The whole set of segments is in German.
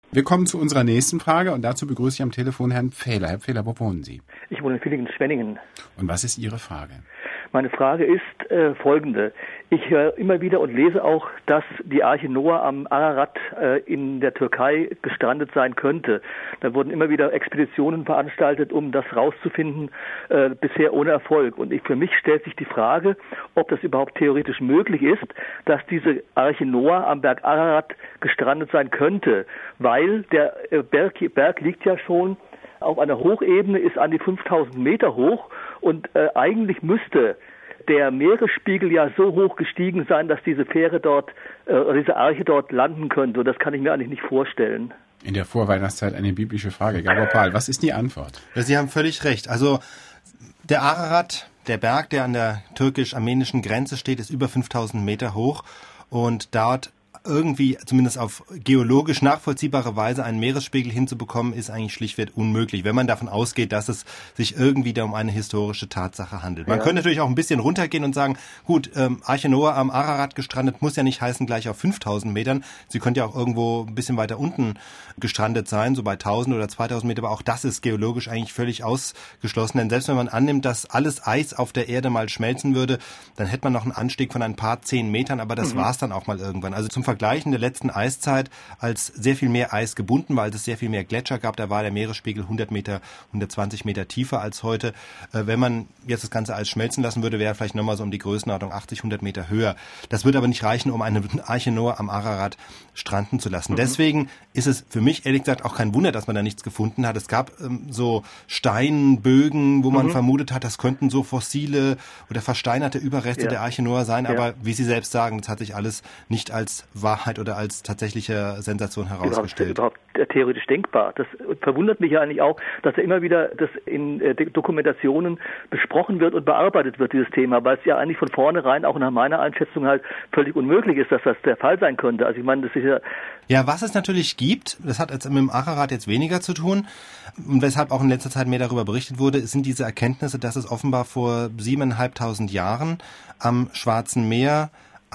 Wir kommen zu unserer nächsten Frage und dazu begrüße ich am Telefon Herrn Pfähler. Herr Pfähler, wo wohnen Sie? Ich wohne in Villingen-Schwenningen. Und was ist Ihre Frage? Meine Frage ist folgende. Ich höre immer wieder und lese auch, dass die Arche Noah am Ararat in der Türkei gestrandet sein könnte. Da wurden immer wieder Expeditionen veranstaltet, um das rauszufinden, bisher ohne Erfolg. Und für mich stellt sich die Frage, ob das überhaupt theoretisch möglich ist, dass diese Arche Noah am Berg Ararat gestrandet sein könnte, weil der Berg liegt ja schon auf einer Hochebene, ist an die 5000 Meter hoch und eigentlich müsste der Meeresspiegel ja so hoch gestiegen sein, dass diese Fähre dort, diese Arche dort landen könnte. Und das kann ich mir eigentlich nicht vorstellen. In der Vorweihnachtszeit eine biblische Frage. Gabor Pahl, was ist die Antwort? Ja, Sie haben völlig recht. Also der Ararat, der Berg, der an der türkisch-armenischen Grenze steht, ist über 5000 Meter hoch und dort irgendwie, zumindest auf geologisch nachvollziehbare Weise, einen Meeresspiegel hinzubekommen, ist eigentlich schlichtweg unmöglich, wenn man davon ausgeht, dass es sich irgendwie da um eine historische Tatsache handelt. Man könnte natürlich auch ein bisschen runtergehen und sagen, gut, Arche Noah am Ararat gestrandet muss ja nicht heißen gleich auf 5000 Metern. Sie könnte ja auch irgendwo ein bisschen weiter unten gestrandet sein, so bei 1000 oder 2000 Meter, aber auch das ist geologisch eigentlich völlig ausgeschlossen, denn selbst wenn man annimmt, dass alles Eis auf der Erde mal schmelzen würde, dann hätte man noch einen Anstieg von ein paar 10 Metern, aber das war's dann auch mal irgendwann. Also zum Vergleich in der letzten Eiszeit, als sehr viel mehr Eis gebunden war, als es sehr viel mehr Gletscher gab, da war der Meeresspiegel 100 Meter, 120 Meter tiefer als heute. Wenn man jetzt das ganze Eis schmelzen lassen würde, wäre vielleicht nochmal so um die Größenordnung 80, 100 Meter höher. Das würde aber nicht reichen, um eine Arche Noah am Ararat stranden zu lassen. Deswegen ist es für mich ehrlich gesagt auch kein Wunder, dass man da nichts gefunden hat. Es gab so Steinbögen, wo man vermutet hat, das könnten so fossile oder versteinerte Überreste der Arche Noah sein. Aber wie Sie selbst sagen, das hat sich alles nicht als Wahrheit oder als tatsächliche Sensation herausgestellt. Überhaupt theoretisch denkbar. Das verwundert mich ja eigentlich auch, dass ja immer wieder das in Dokumentationen besprochen wird und bearbeitet wird, dieses Thema, weil es ja eigentlich von vornherein auch nach meiner Einschätzung halt völlig unmöglich ist, dass das der Fall sein könnte. Also ich meine, das ist ja... Ja, was es natürlich gibt, das hat jetzt mit dem Ararat jetzt weniger zu tun und weshalb auch in letzter Zeit mehr darüber berichtet wurde, sind diese Erkenntnisse, dass es offenbar vor 7.500 Jahren am Schwarzen Meer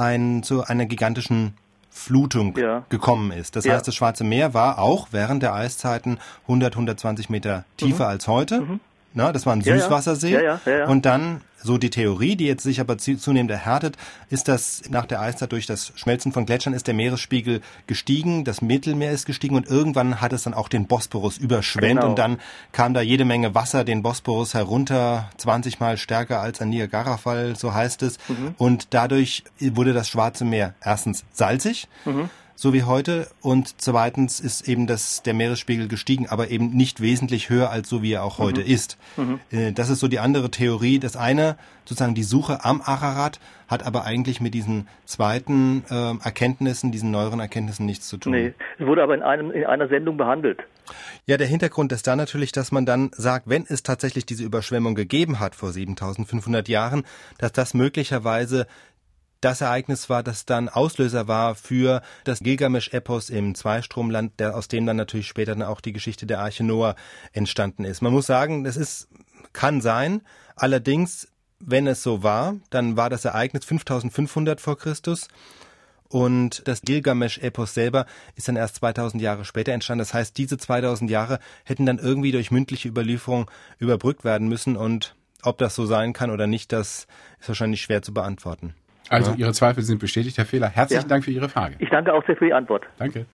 zu einer gigantischen Flutung gekommen ist. Das heißt, das Schwarze Meer war auch während der Eiszeiten 120 Meter tiefer als heute. Na, das war ein Süßwassersee. Und dann, so die Theorie, die jetzt sich aber zunehmend erhärtet, ist, dass nach der Eiszeit durch das Schmelzen von Gletschern ist der Meeresspiegel gestiegen, das Mittelmeer ist gestiegen und irgendwann hat es dann auch den Bosporus überschwemmt und dann kam da jede Menge Wasser den Bosporus herunter, 20 Mal stärker als ein Niagarafall, so heißt es. Und dadurch wurde das Schwarze Meer erstens salzig, so wie heute, und zweitens ist eben der Meeresspiegel gestiegen, aber eben nicht wesentlich höher als so wie er auch heute ist. Das ist so die andere Theorie. Das eine, sozusagen die Suche am Ararat, hat aber eigentlich mit diesen zweiten Erkenntnissen, diesen neueren Erkenntnissen nichts zu tun. Nee, es wurde aber in einer Sendung behandelt. Ja, der Hintergrund ist da natürlich, dass man dann sagt, wenn es tatsächlich diese Überschwemmung gegeben hat vor 7.500 Jahren, dass das möglicherweise das Ereignis war, das dann Auslöser war für das Gilgamesch-Epos im Zweistromland, aus dem dann natürlich später dann auch die Geschichte der Arche Noah entstanden ist. Man muss sagen, kann sein. Allerdings, wenn es so war, dann war das Ereignis 5500 vor Christus. Und das Gilgamesch-Epos selber ist dann erst 2000 Jahre später entstanden. Das heißt, diese 2000 Jahre hätten dann irgendwie durch mündliche Überlieferung überbrückt werden müssen. Und ob das so sein kann oder nicht, das ist wahrscheinlich schwer zu beantworten. Also Ihre Zweifel sind bestätigt, Herr Pfähler. Herzlichen Dank für Ihre Frage. Ich danke auch sehr für die Antwort. Danke.